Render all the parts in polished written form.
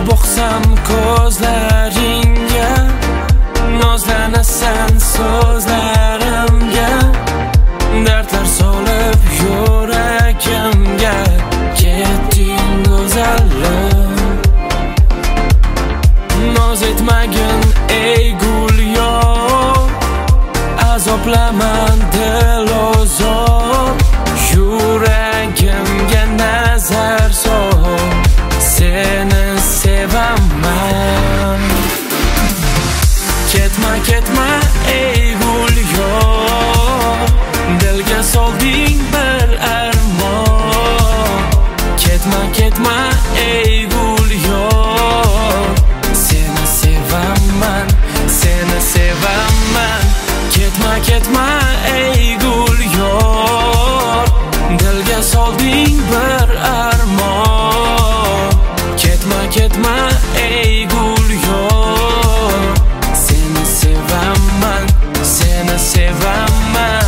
boqsam ko'zlaringga, nozlanasan so'zlarimga, dardlar solib yuragimga. Ketding go'zalim, noz etmagin ey gul yor, azoplaman dilozor. Yuragimga nazar sol, seni sevaman. Ketma ketma ey gul yor, dilga solding bir armon. Ketma ketma ey gul yor, seni sevaman, seni sevaman. Ketma ketma ey gul yor, dilga solding bir armon. Ketma ketma ey gul yor, seni sevaman, seni sevaman.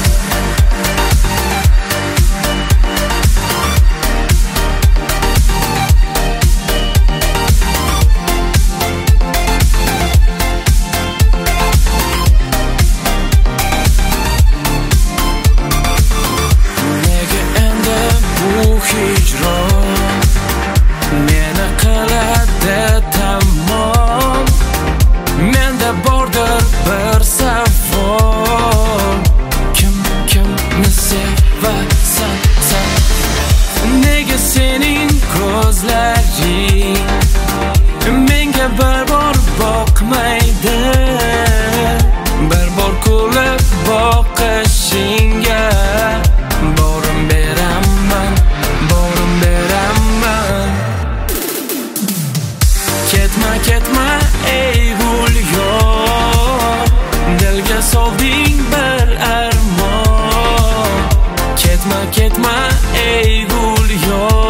Hicron meni qiladi tamom, menda bordir bir savol. Kimni sevasan sen? Nega sening ko'zlaring menga bir bor boqmaydi? Bir bor kulib boqishingga borim beraman, borim beraman. Ketma ketma ey gul yor, dilga solding bir armon. Ketma ketma ey gul yor,